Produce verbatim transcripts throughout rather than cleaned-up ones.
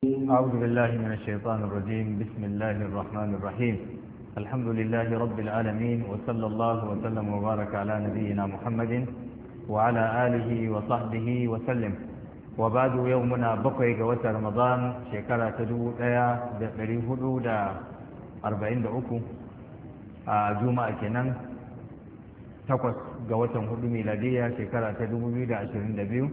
أعوذ بالله من الشيطان الرجيم. بسم الله الرحمن الرحيم. الحمد لله رب العالمين، وصلى الله وسلم وبارك على نبينا محمد وعلى آله وصحبه وسلم. وبعد يومنا بقي جوات رمضان شكرا تدو ليا دري حدود أربعين دعوكم جمعة كنان تقص جوات حدود ميلادية شكرا تدو بيد عشرين دبيو.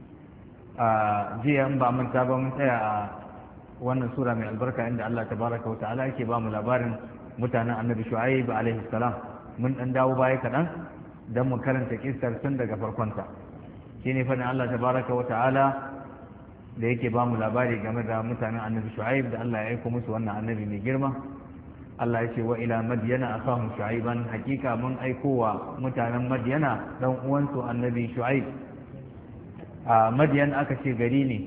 jiya in ba manta ba mun tsaya a wannan sura mai albarka inda Allah tabaraka wa ta'ala yake ba mu labarin mutanen annabi shu'aib alaihi salam. mun dan dawo baya kaɗan don mu karanta kissar tun daga farkonta. shine fadin Allah tabaraka wa ta'ala da yake ba mu labari game da mutanen annabi shu'aib da Allah ya aika musu wannan annabi mai girma. Allah ya ce wa ila madyana akahum shu'aiban, hakika mun aikowa mutanen madyana dan uwansu annabi shu'aib. a madiyan aka ce gari ne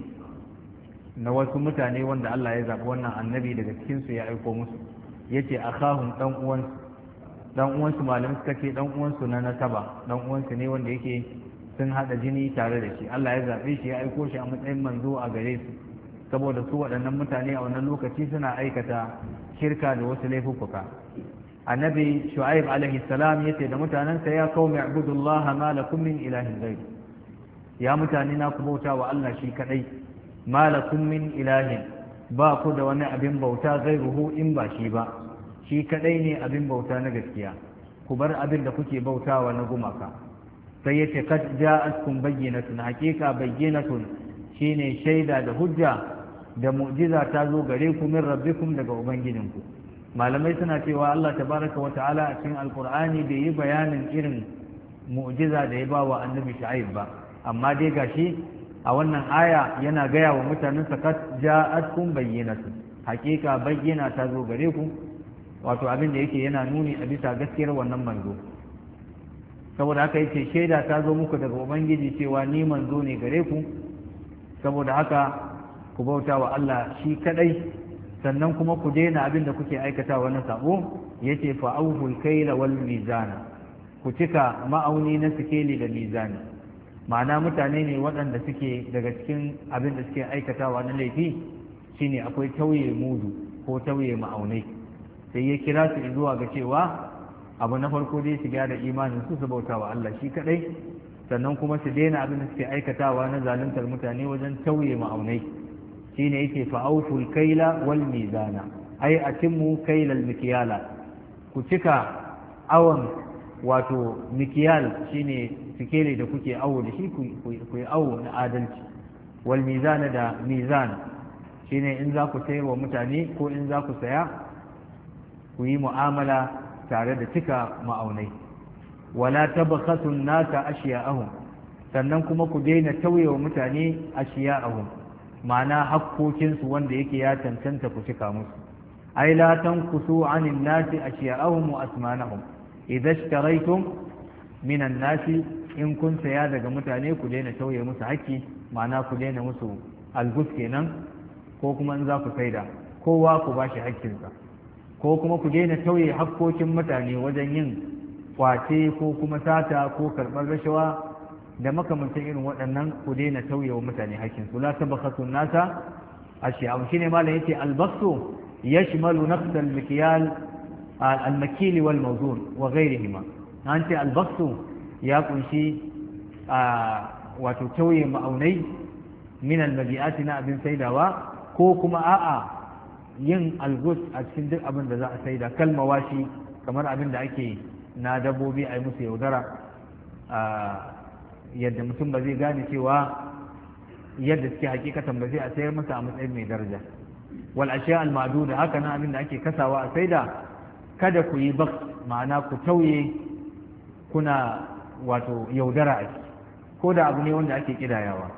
na wasu mutane wanda Allah ya zaɓi wannan annabi daga cikinsu ya aiko musu. ya ce akhahum ɗan uwansu ɗan uwansu malam suka ce ɗan uwansu na nasaba, ɗan uwansu ne wanda yake sun haɗa jini tare da shi. Allah ya zaɓe shi ya aiko shi a matsayin manzo a gare su, saboda su waɗannan mutane a wannan lokaci suna aikata shirka da wasu laifuffuka. annabi shu'aib alaihi salam yace da mutanensa ya qaumi ibudullaha ma lakum min ilahin ghayr, ya mutane na ku bauta wa Allah shi kadai, malakum min ilahin, ba ku da wani abin bauta ghairuhu in ba shi ba, shi kadai ne abin bauta na gaskiya, ku bar abin da kuke bautawa na gumaka. sai yace kad ja'atkum bayyinatun, hakika bayyinatun shine shaida da hujja da mu'jiza ta zo gare ku min rabbikum daga ubangijinku. malamai suna cewa Allah tabaraka wa ta'ala a cikin alqur'ani bai yi bayanin irin mu'jiza da ya ba wa annabi shu'aib ba, amma dai gashi a wannan aya yana gaya wa mutanen sakat ja'atkum bayyinatu, hakika bayyana ta zo gare ku, wato abin da yake yana nuni a bisa gaskiyar wannan manzo. saboda haka yake shaida ta zo muku daga ubangiji cewa ni manzo ne gare ku, saboda haka ku bauta wa Allah shi kadai, sannan kuma ku daina abin da kuke aikatawa na sabo. yace fa awful kayla wal mizana, ku cika ma'auni na sikeli da mizani. ma'ana mutane ne waɗanda suke daga cikin abin da suke aikatawa na laifi shine akwai tauye mudu ko tauye ma'aunai. sai ya kira su zuwa ga cewa abu na farko dai su gyara imanin su su bauta wa Allah shi kadai, sannan kuma su daina abin da suke aikatawa na zaluntar mutane wajen tauye ma'aunai. shine yake fa'awful kaila wal mizana, ai atimmu kailal mikyala, ku cika awon wato mikiyal shine sikeli da kuke awo da shi ku yi awo na adalci. wal mizana da mizan shine in za ku sayar wa mutane ko in za ku saya ku yi mu'amala tare da cika ma'aunai. wala tabkhasu an-nasa ashiya'ahum, sannan kuma ku daina tauye wa mutane ashiya'ahum, ma'ana hakkokinsu wanda yake ya cancanta ku cika musu. ai la tankusu 'anil nasi ashiya'ahum wa asmanahum, idan ishtaraytum minan nasi, in kun saya daga mutane ku daina tauye musu haƙƙi, ma'ana ku daina musu algus kenan, ko kuma in za ku saida kowa ku bashi haƙƙinsa, ko kuma ku daina tauye haƙƙokin mutane wajen yin kwace ko kuma sata ko karɓar rashawa da makamantan irin waɗannan, ku daina tauye wa mutane haƙƙinsu. la tabakhasu nasa ashiya. shine malam yace albaksu yashmalu nafs al-mikyal al-makil wal mawzun wa ghayrihima. an ce albaksu ya kunshi wato tauye ma'aunai min al-mabi'ati na abin saidawa, ko kuma a'a yin algus a cikin duk abin da za a saida, kalmawashi kamar abin da ake na dabbobi a yi musu yaudara, yadda mutum ba zai gane cewa yadda suke hakikatan ba zai a sayar masa a matsayin mai daraja. wal ashiya al ma'duda, haka nan abin da ake kasawa a saida kada ku yi bak, ma'ana ku tauye kuna wato yaudara a ciki, ko da abu ne wanda ake kidayawa.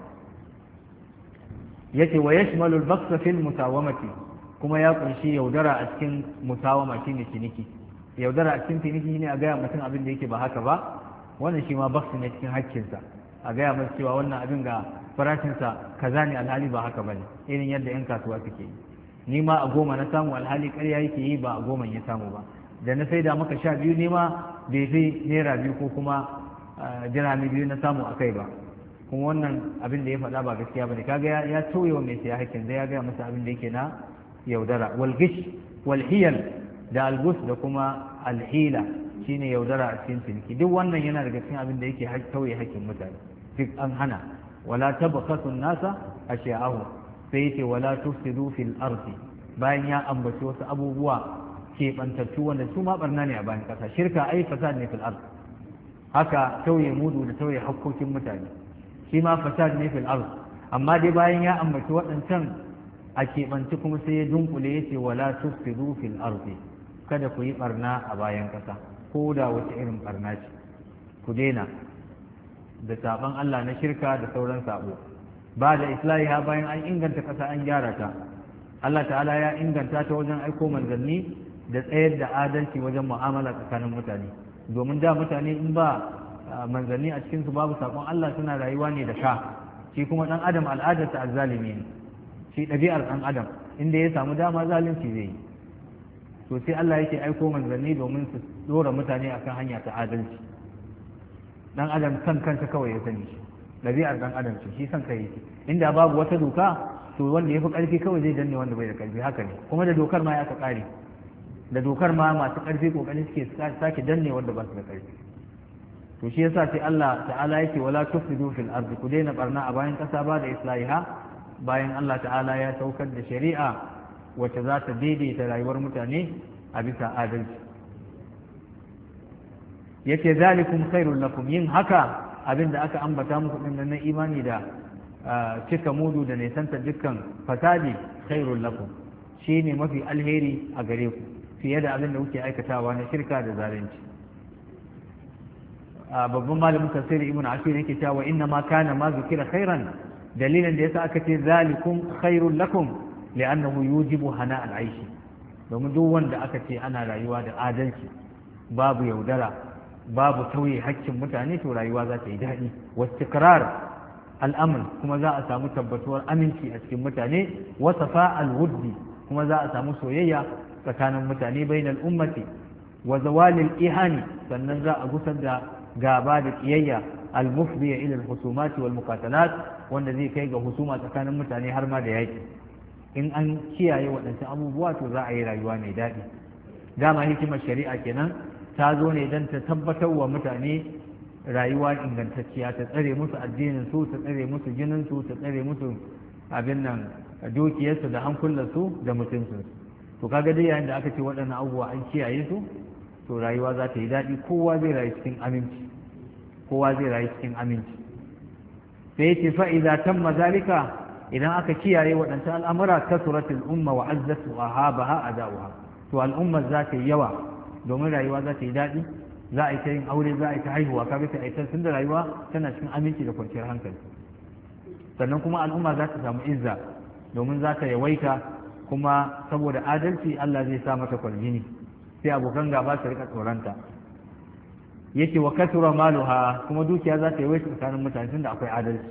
yace wa yashmalu al baksa fil musawamati, kuma ya kunshi yaudara a cikin musawama shine ciniki. yaudara a cikin ciniki ne a gaya mutum abin da yake ba haka ba, wannan shi ma baksu ne cikin haƙƙinsa, a gaya masa cewa wannan abin ga farashinsa kaza ne alhali ba haka bane, irin yadda yan kasuwa suke yi. ni ma a goma na samu alhali ƙarya yake yi, ba a goma ya samu ba, da na saida maka sha biyu ni ma bai fi naira biyu ko kuma dirhami biyu na samu a kai ba, kuma wannan abin da ya faɗa ba gaskiya bane kaga ya tauye wa mai siya hakkin zai ya gaya masa abin da yake na yaudara wal gish wal hiyal da algus da kuma alhila shine yaudara a cikin ciniki duk wannan yana daga cikin abin da yake tauye hakkin mutane duk an hana wala tabkhasu an-nasa ashya'ahu sai yace wala tufsidu fil ardi bayan ya ambaci wasu abubuwa keɓantattu wanda su ma barna ne a bayan ƙasa shirka ai fasad ne fil ard haka tauye mudu da tauye hakkokin mutane shi ma fasad ne fil ard amma dai bayan ya ambaci waɗancan a keɓanci kuma sai ya dunkule ya ce wala tufsidu fil ardi kada ku yi barna a bayan ƙasa ko da wata irin barna ce ku daina da saban Allah na shirka da sauran sabo ba da islahiha bayan an inganta ƙasa an gyara ta Allah ta'ala ya inganta ta wajen aiko manzanni da tsayar da adalci wajen mu'amala tsakanin mutane domin da mutane in ba manzanni a cikinsu babu saƙon Allah suna rayuwa ne da ka shi kuma ɗan adam al'adarsa azzalimi ne shi ɗabi'ar ɗan adam inda ya samu dama zalunci zai yi to sai Allah yake aiko manzanni domin su dora mutane akan hanya ta adalci ɗan adam san kansa kawai ya sani shi ɗabi'ar ɗan adam ce shi san kai inda babu wata doka to wanda ya fi ƙarfi kawai zai danne wanda bai da ƙarfi haka ne kuma da dokar ma ya ka ƙare da dokar ma masu ƙarfi ƙoƙarin suke sake danne wanda ba su da ƙarfi to shi yasa sai Allah ta'ala yake wala tufsidu fil ardi ku daina barna a bayan ƙasa ba da islahiha bayan Allah ta'ala ya saukar da shari'a wacce za ta daidaita rayuwar mutane a bisa adalci yace zalikum khairul lakum yin haka abin da aka ambata muku din na imani da cika mudu da nisanta dukkan fasadi khairul lakum shine mafi alheri a gare ku fiye da abin da kuke aikatawa na shirka da zalunci babban malamin tafsiri ibnu ashir yake cewa inna ma kana ma zukira khairan dalilin da yasa aka ce zalikum khairul lakum li'annahu yujibu hana al-aishi domin duk wanda aka ce ana rayuwa da adalci babu yaudara babu tauye hakkin mutane to rayuwa za ta yi daɗi wastikrar al'amur kuma za a samu tabbatuwar aminci a cikin mutane wasafa al-wuddi kuma za a samu soyayya tsakanin mutane bainal ummati wa zawalil ihani sannan za a gusar da gaba da kiyayya al-mufdiya ila al-husumati wal muqatalat wanda zai kai ga husuma tsakanin mutane har ma da yaki in an kiyaye waɗancan abubuwa to za a yi rayuwa mai daɗi dama hikimar shari'a kenan ta zo ne don ta tabbatar wa mutane rayuwa ingantacciya ta tsare musu addinin su ta tsare musu jinin su ta tsare musu abin nan dukiyarsu da hankulansu da mutuncinsu to kaga dai yayin da aka ce waɗannan abubuwa an kiyaye su to rayuwa za ta yi daɗi kowa zai rayu cikin aminci kowa zai rayu cikin aminci sai yace fa idza tamma zalika idan aka kiyaye waɗancan al'amura kasuratul umma wa azzatu ahabaha adawha to al'umma za ta yi yawa domin rayuwa za ta yi daɗi za a yi ta yin aure za a yi ta haihuwa kaga ta aitar tun da rayuwa tana cikin aminci da kwanciyar hankali sannan kuma al'umma za ta samu izza domin za ta yawaita kuma saboda adalci Allah zai sa mata kwaljini sai abokan gaba su rika tsoronta yake wa kasura maluha kuma dukiya za ta yawaita tsakanin mutane tunda akwai adalci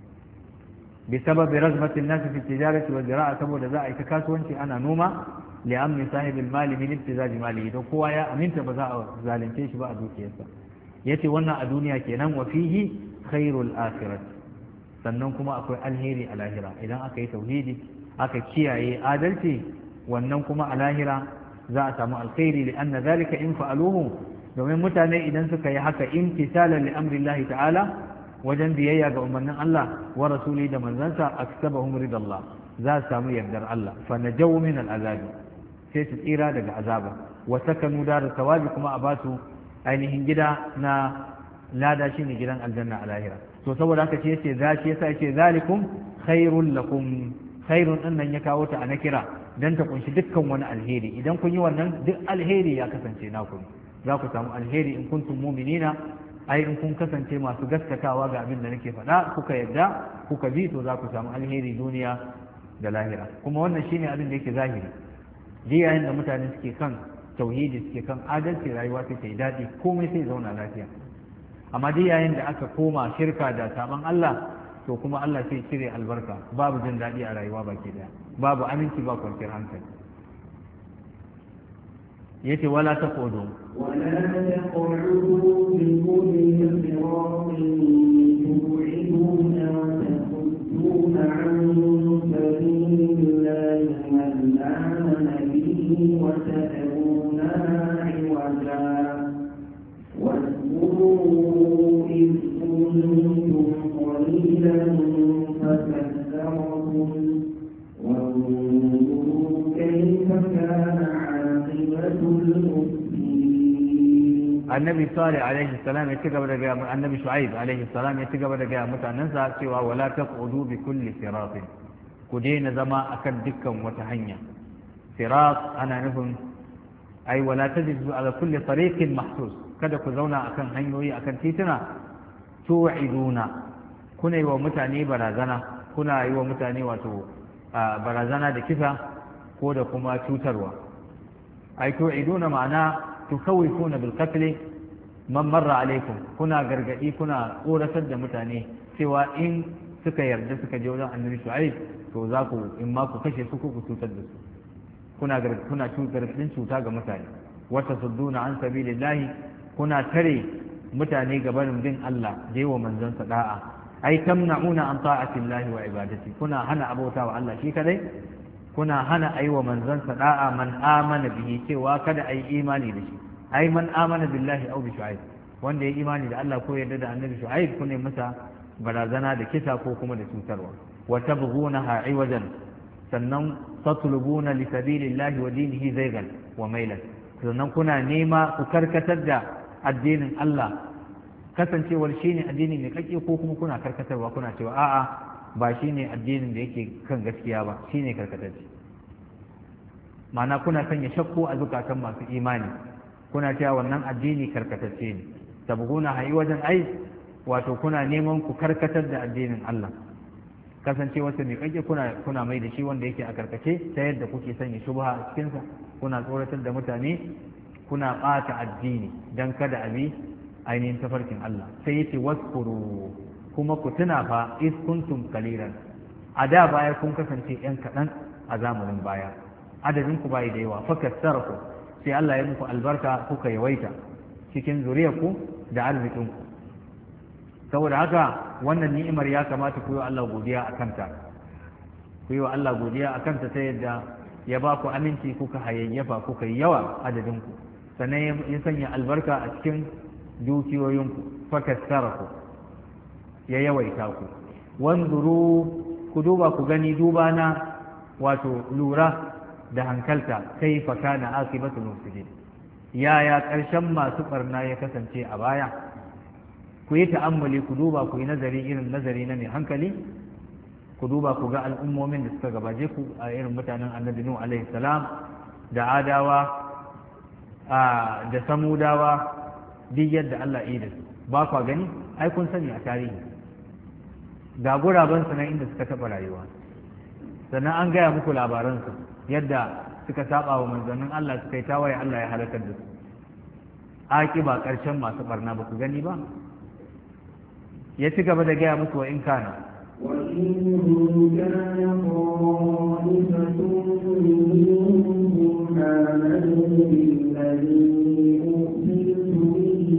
bi sababi razmatin nasi fi tijarati wa zira'a saboda za a yi ta kasuwanci ana noma li'amni sahibil mali min ibtizaji mali don kowa ya aminta ba za a zalunce shi ba a dukiyarsa yace wannan a duniya kenan wa fihi khairul akhirat sannan kuma akwai alheri a lahira idan aka yi tauhidi aka kiyaye adalci wannan kuma a lahira za a samu alkhairi li'anna zalika in fa'aluhu domin mutane idan suka yi haka imtisalan li amrillahi ta'ala wajen biyayya ga umarnin Allah wa rasuli da manzansa aksabahum ridallah za su samu yardar Allah fa najaw min al'azabi sai su tsira daga azaba wa sakanu dar sawabi kuma a basu ainihin gida na lada shine gidan aljanna a lahira to saboda haka ce yace za shi yasa yace zalikum khairul lakum khairun din nan ya kawo ta a nakira dan ta kunshi dukkan wani alheri idan kun yi wannan duk alheri ya kasance naku za ku samu alheri in kuntum mu'minina ai in kun kasance masu gaskatawa ga abin da nake faɗa kuka yadda kuka bi to za ku samu alheri duniya da lahira kuma wannan shine abin da yake zahiri ji yayin da mutane suke kan tauhidi suke kan adalci rayuwa take daɗi komai sai zauna lafiya amma dai yayin da aka koma shirka da saban Allah to kuma Allah sai cire albarka babu jin daɗi a rayuwa baki daya babu aminci ba kwanciyar hankali yace wala taqudu wala taqudu bil mu'minina bi tu'iduna عن سبيل الله من آمن به وتدعونها عوجا واذكروا إذ كنتم قليلا فكثركم وانظروا كيف كان عاقبة المفسدين. النبي صالح عليه السلام يتقبل رجاء النبي شعيب عليه السلام يتقبل رجاء متعننسا سوى ولا تقعدوا بكل صراط كدين زما أكد دكا وتهنيا صراط أنا نفهم أي ولا تجد على كل طريق محسوس kada ku zauna akan hanyoyi akan tituna tu'iduna kuna yi wa mutane barazana kuna yi wa mutane wato barazana da kisa ko da kuma cutarwa ai tu'iduna ma'ana tukawifuna bil qatl man marra alaikum kuna gargadi kuna tsoratar da mutane cewa in suka yarda suka je wajen annabi shu'aib to za ku in ma ku kashe su ko ku cutar da su kuna kuna gargadin cuta ga mutane wata sudduna an sabilillahi kuna tare mutane gabanin bin Allah da yi wa manzansa da'a ai tamna'una an ta'atillahi wa ibadati kuna hana abota wa Allah shi kadai kuna hana ayi wa manzansa da'a man amana bihi cewa kada ayi imani da shi ai man amana billahi aw bi shu'aib wanda ya imani da Allah ko yarda da annabi shu'aib kune masa barazana da kisa ko kuma da cutarwa wa tabghunaha iwajan sannan tatlubuna li sabilillahi wa dinihi zaygan wa mailan sannan kuna nema ku karkatar da addinin Allah kasancewar shine addini mai kake ko kuma kuna karkatarwa kuna cewa a'a ba shine addinin da yake kan gaskiya ba shine karkatacce ma'ana kuna sanya shakku a zukatan masu imani kuna cewa wannan addini karkatacce ne tabguna hayi wajen ai wato kuna neman ku karkatar da addinin Allah kasancewar sa mai kake kuna kuna mai da shi wanda yake a karkace ta yadda kuke sanya shubha a cikin sa kuna tsoratar da mutane kuna ɓata addini don kada a bi ainihin tafarkin Allah sai yace waskuru kuma ku tuna fa is kuntum qalilan a da baya kun kasance yan kaɗan a zamanin baya adadin ku bai da yawa fakassaraku sai Allah ya muku albarka kuka yawaita cikin zuriyarku da arzikinku saboda haka wannan ni'imar ya kamata ku yi wa Allah godiya a kanta ku yi wa Allah godiya a kanta ta yadda ya ba ku aminci kuka hayayyafa kuka yi yawa adadinku sannan ya sanya albarka a cikin dukiyoyinku fakassara ku ya yawaita ku wanzuru ku duba ku gani duba na wato lura da hankalta kai fa kana akibatul mufsidin yaya karshen masu barna ya kasance a baya ku yi ta'ammuli ku duba ku yi nazari irin nazari na mai hankali ku duba ku ga al'ummomin da suka gabaje ku a irin mutanen annabi nuhu alaihi salam da adawa da samudawa duk yadda Allah ya yi da su ba kwa gani ai kun sani a tarihi ga guraben su nan inda suka taɓa rayuwa sannan an gaya muku labaransu yadda suka saba wa manzannin Allah suka yi tawaye Allah ya halakar da su aki ba ƙarshen masu barna ba ku gani ba ya ci gaba da gaya musu wa in kana وإن كان طائفة منهم آمنوا بالذي أرسلت به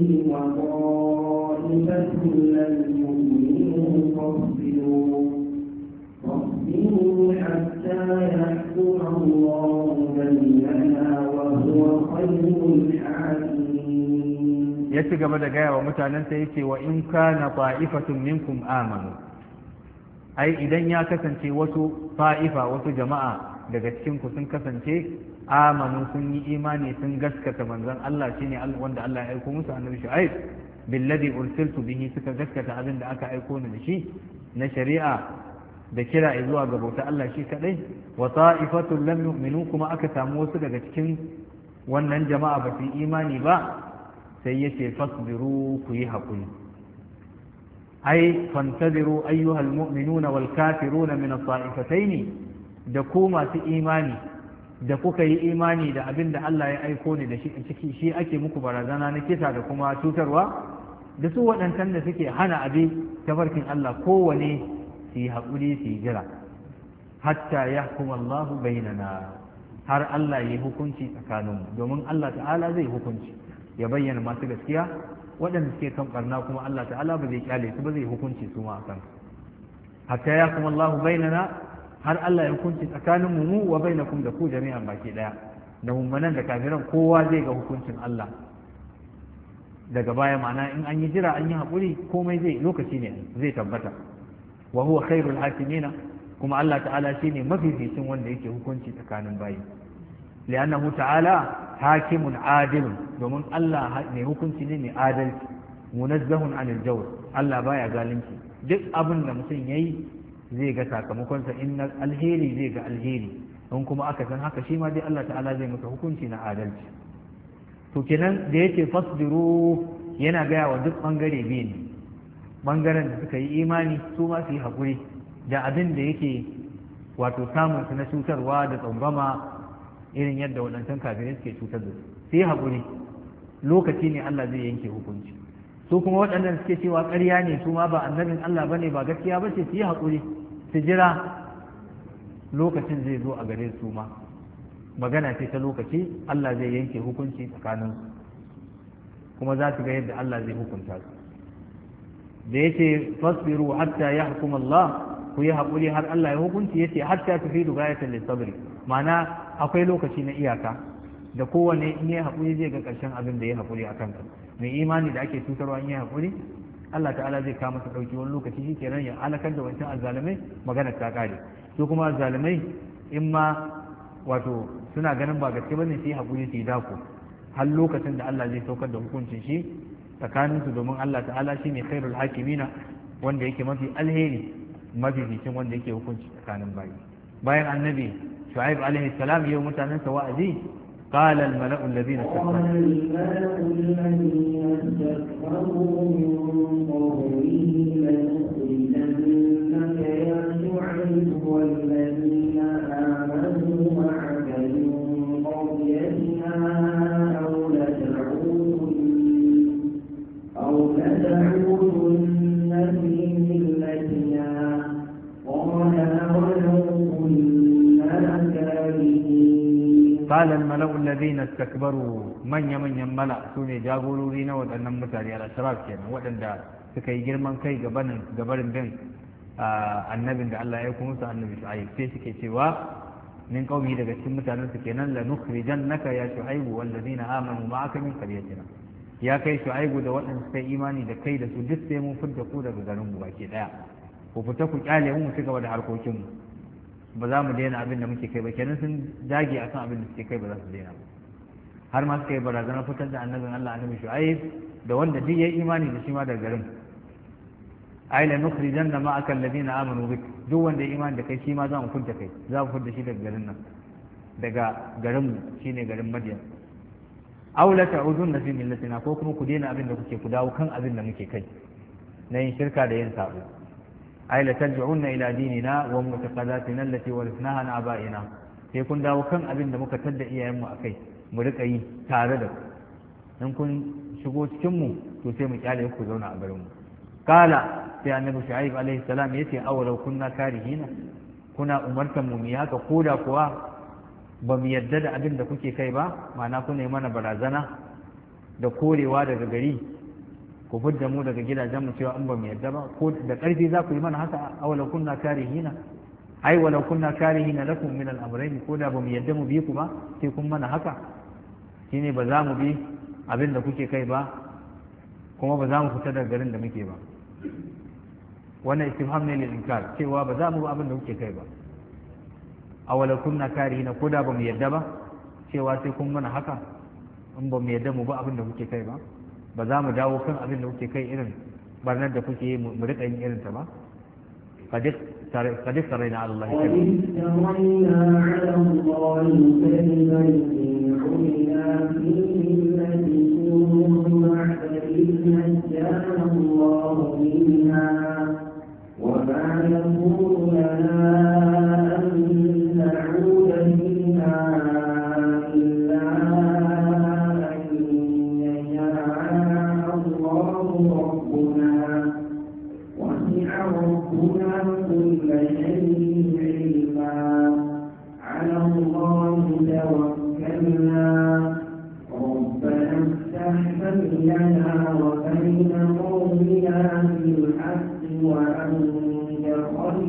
وطائفة لم يؤمنوا فاصبروا فاصبروا حتى يحكم الله بيننا وهو خير الحاكمين. ya ci gaba da gaya wa mutanensa yake wa in kana ta'ifatun minkum amanu ai idan ya kasance wasu ta'ifa wasu jama'a daga cikin ku sun kasance amanu sun yi imani sun gaskata manzon Allah shine wanda Allah ya aiko musu annabi Shu'aib billadhi ursiltu bihi suka gaskata abin da aka aiko ni da shi na shari'a da kira zuwa ga bauta Allah shi kadai wa ta'ifatun lam yu'minu kuma aka samu wasu daga cikin wannan jama'a ba su yi imani ba sai yace fasbiru ku yi haƙuri ai fantaziru ayyuhal mu'minuna wal kafiruna min as-sa'ifatayn da ku masu imani da kuka yi imani da abin da Allah ya aiko ni da shi ciki shi ake muku barazana na kisa da kuma cutarwa da su waɗancan da suke hana abi tafarkin Allah kowane su yi haƙuri su yi jira hatta yahkum Allahu bainana har Allah ya yi hukunci tsakaninmu domin Allah ta'ala zai hukunci ya bayyana masu gaskiya waɗanda suke kan barna kuma Allah ta'ala ba zai kyale su ba zai hukunci su ma akan hatta yakum Allah bainana har Allah ya hukunci tsakanin mu wa bainakum da ku jami'an baki daya da mummunan da kafiran kowa zai ga hukuncin Allah daga baya ma'ana in an yi jira an yi haƙuri komai zai lokaci ne zai tabbata wa huwa khairul hakimina kuma Allah ta'ala shine mafificin wanda yake hukunci tsakanin bayi li'annahu ta'ala hakimun adilun domin Allah ne hukunci ne mai adalci munazzahun anil jawr Allah baya zalunci duk abin da mutum yayi zai ga sakamakonsa in alheri zai ga alheri in kuma aka san haka shi ma dai Allah ta'ala zai masa hukunci na adalci to kenan da yake fasbiru yana gaya wa duk bangare biyu ne bangaren da suka yi imani su ma su yi haƙuri da abin da yake wato samun su na cutarwa da tsangwama irin yadda waɗancan kafirai suke cutar da su su yi haƙuri lokaci ne Allah zai yanke hukunci su kuma waɗannan suke cewa ƙarya ne su ma ba annabin Allah ba ne ba gaskiya ba ce su yi haƙuri su jira lokacin zai zo a gare su ma magana ce ta lokaci Allah zai yanke hukunci tsakanin kuma za su ga yadda Allah zai hukunta su da yace fasbiru hatta yahkum Allah ku yi haƙuri har Allah ya hukunci yace hatta tufidu gayatan lisabri ma'ana akwai lokaci na iyaka da kowane in yi haƙuri zai ga ƙarshen abin da ya haƙuri a kanka mai imani da ake cutarwa in yi haƙuri Allah ta'ala zai kama su ɗauki wani lokaci shi kenan ya halakar da wancan azzalumai magana ta ƙare su kuma azzalumai in ma wato suna ganin ba gaske bane su yi haƙuri su yi dako har lokacin da Allah zai saukar da hukuncin shi tsakanin su domin Allah ta'ala shi ne khairul hakimina wanda yake mafi alheri mafi bikin wanda yake hukunci tsakanin bayi bayan annabi shu'aib alaihi salam yau mutanen sa wa'azi قال الملأ الذين استكبروا قال الملأ الذين استكبروا من قومه لنخرجنك يا شعيب والذين آمنوا معك من قريتنا أو لتعودن أو لتعودن في ملتنا قال أولو كنا كارهين قال الملأ الذين استكبروا من يمن يملا سوني جاغورورين waɗannan mutane al-ashraf kenan waɗanda suka yi girman kai gabanin gabarin bin annabin da Allah ya kuma musu annabi Shu'aib sai suke cewa min qaumi daga cikin mutanen su kenan la nukhrijannaka ya Shu'aib wal ladina amanu ma'aka min qaryatina ya kai Shu'aib da waɗanda suka yi imani da kai da su duk sai mun fidda ku daga garin mu baki daya ku fita ku kyale mu mu ci gaba da harkokin mu ba za mu daina abin da muke kai ba kenan sun dage akan abin da suke kai ba za su daina ba har ma suka yi barazanar fitar da annabin Allah annabi Shu'aib da wanda duk yayi imani da shi ma daga garin ai la nukhrijanna ma'aka alladhina amanu bik duk wanda ya imani da kai shi ma za mu fitar kai za mu fitar shi daga garin nan daga garin mu shine garin Madian aw la ta'udunna fi millatina ko kuma ku daina abin da kuke ku dawo kan abin da muke kai na yin shirka da yin sabo ai la tarji'unna ila dinina wa mu'taqadatina allati warithnaha an aba'ina sai kun dawo kan abin da muka tadda iyayenmu akai mu rika yi tare da ku in kun shigo cikin mu to sai mu kyale ku zauna a garin mu kala sai annabi shu'aib alaihi salam yace awalau kunna karihina kuna umartan mu mu haka koda kuwa ba mu yadda da abin da kuke kai ba ma'ana kuna yi mana barazana da korewa daga gari ku fidda mu daga gidajen mu cewa in ba mu yadda ba ko da ƙarfi za ku yi mana haka awala kunna karihina ai wala kunna karihina lakum min al-amrayn ko da ba mu yadda mu bi ku ba sai kun mana haka shine ba za mu bi abin da kuke kai ba kuma ba za mu fita daga garin da muke ba wannan istifham ne lil inkar cewa ba za mu bi abin da kuke kai ba awala kunna karihina ko da ba mu yadda ba cewa sai kun mana haka in ba mu yadda mu ba abin da kuke kai ba ba za mu dawo kan abin da kuke kai irin barnar da kuke yi mu rika yin irin ta ba qad sarayna ala Allah وما يكون لنا أن نعود منها إلا أن يشاء الله ربنا وسع ربنا كل شيء علما على الله توكلنا ربنا افتح بيننا وبين قومنا بالحق وأنت خير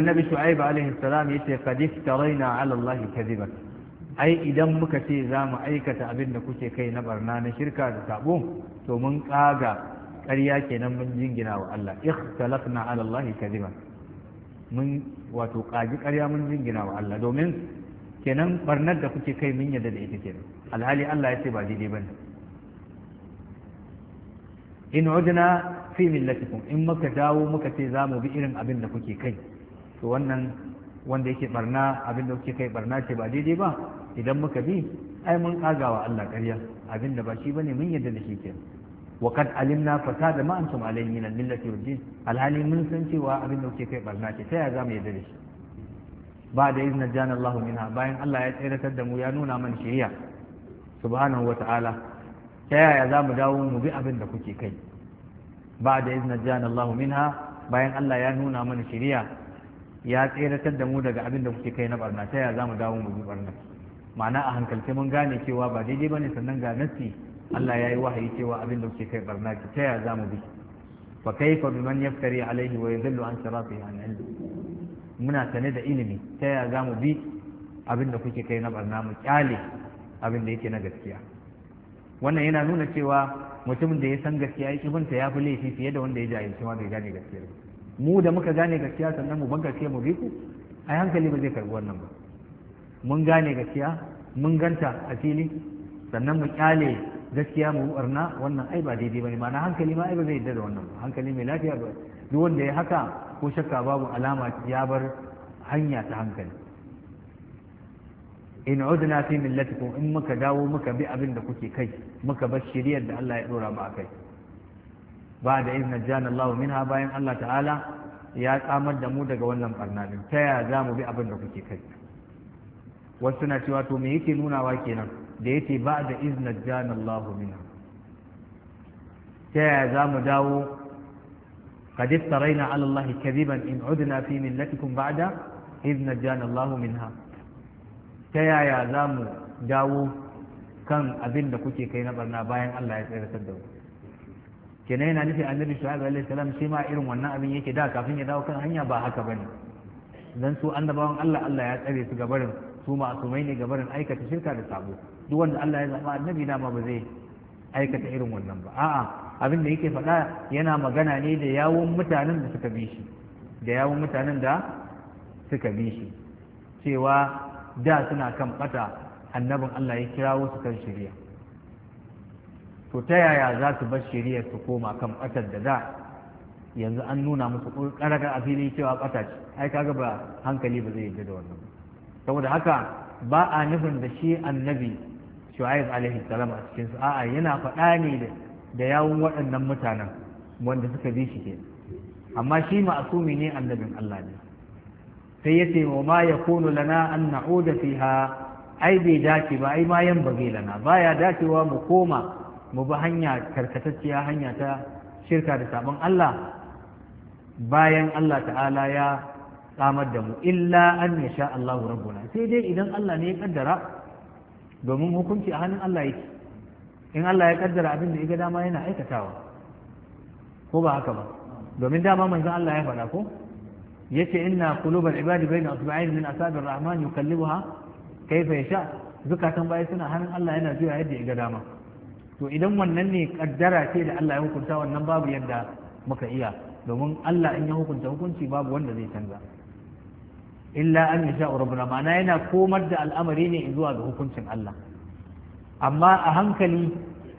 annabi shu'aib alaihi salam yace qad iftaraina ala allahi kadiban ai idan muka ce za mu aikata abin da kuke kai na barna na shirka da sabo to mun kaga ƙarya kenan mun jingina wa Allah ikhtalafna ala allahi kadiban mun wato kaji ƙarya mun jingina wa Allah domin kenan barnar da kuke kai mun yadda da ita kenan alhali Allah ya ce ba daidai bane in udna fi millatikum in muka dawo muka ce za mu bi irin abin da kuke kai to wannan wanda yake barna abin da kuke kai barna ce ba daidai ba idan muka bi ai mun kagawa Allah ƙarya abin da ba shi bane mun yadda da shi kenan wa kad alimna fasada ma antum alayhi min al-millati wad din alhali mun san cewa abin da kuke kai barna ce ta ya za mu yadda da shi ba da iznin jana Allah minha bayan Allah ya tsiratar da mu ya nuna mana shari'a subhanahu wa ta'ala ta yaya za mu dawo mu bi abin da kuke kai ba da iznin jana Allah minha bayan Allah ya nuna mana shari'a ya tseratar da mu daga abin da kuke kai na barna ta yaya za mu dawo mu bi barna ma'ana a hankalce mun gane cewa ba daidai bane sannan ga nassi Allah ya yi wahayi cewa abin da kuke kai barna ta yaya za mu bi fa kaifa biman yaftari alaihi wa yadullu an siratihi an ilmi muna sane da ilimi ta yaya za mu bi abin da kuke kai na barna mu kyale abin da yake na gaskiya wannan yana nuna cewa mutumin da ya san gaskiya ya kibinta ya fi laifi fiye da wanda ya jahilci ma bai gane gaskiya mu da muka gane gaskiya sannan mu ban gaskiya mu bi ku ai hankali ba zai karbi wannan ba mun gane gaskiya mun ganta a fili sannan mu kyale gaskiya mu barna wannan ai ba daidai bane ma'ana hankali ma ai ba zai yarda da wannan ba hankali mai lafiya ba duk wanda ya haka ko shakka babu alama ya bar hanya ta hankali in udna fi millatikum in muka dawo muka bi abin da kuke kai muka bar shiriyar da Allah ya dora mu akai ba da iznin jana Allah minha bayan Allah ta'ala ya tsamar da mu daga wannan barna din ta yaya za mu bi abin da kuke kai wasu na cewa to me yake nunawa kenan da yake ba da iznin jana Allah minha ta yaya za mu dawo قد افترينا على الله كذبا إن عدنا في ملتكم بعد إذ نجانا الله منها تيايا زامو داو كان أبين da kuke kai na barna bayan Allah ya tsayar da mu kenan yana nufi annabi shu'aib alaihi salam shi ma irin wannan abin yake da kafin ya dawo kan hanya ba haka bane dan su annabawan Allah Allah ya tsare su gabarin su ma'asumai ne gabarin aikata shirka da sabo duk wanda Allah ya zaba annabi dama ba zai aikata irin wannan ba a'a abin da yake faɗa yana magana ne da yawun mutanen da suka bi shi da yawun mutanen da suka bi shi cewa da suna kan bata annabin Allah ya kirawo su kan shari'a to ta yaya za su bar shari'a su koma kan batar da da yanzu an nuna musu ƙaraga a fili cewa bata ce ai kaga ba hankali ba zai yarda da wannan saboda haka ba a nufin da shi annabi shu'aib alaihi salam a cikin su a'a yana faɗa ne da da yawun waɗannan mutanen wanda suka bi shi ke amma shi ma'asumi ne annabin Allah ne sai ya ce wa ma yakunu lana an na'uda fiha ai bai dace ba ai ma yan bage lana baya dacewa mu koma mu bi hanya karkatacciya hanya ta shirka da sabon Allah bayan Allah ta'ala ya tsamar da mu illa an yasha Allahu rabbuna sai dai idan Allah ne ya kaddara domin hukunci a hannun Allah yake in Allah ya kaddara abin da ya ga dama yana aikatawa ko ba haka ba domin dama manzon Allah ya faɗa ko yace inna qulubal ibadi bayna asba'ain min asabir rahman yukallibuha kayfa yasha zukatan bai suna hannun Allah yana juya yadda ya ga dama to idan wannan ne kaddara ce da Allah ya hukunta wannan babu yadda muka iya domin Allah in ya hukunta hukunci babu wanda zai canza illa an yasha rabbuna ma'ana yana komar da al'amari ne zuwa ga hukuncin Allah amma a hankali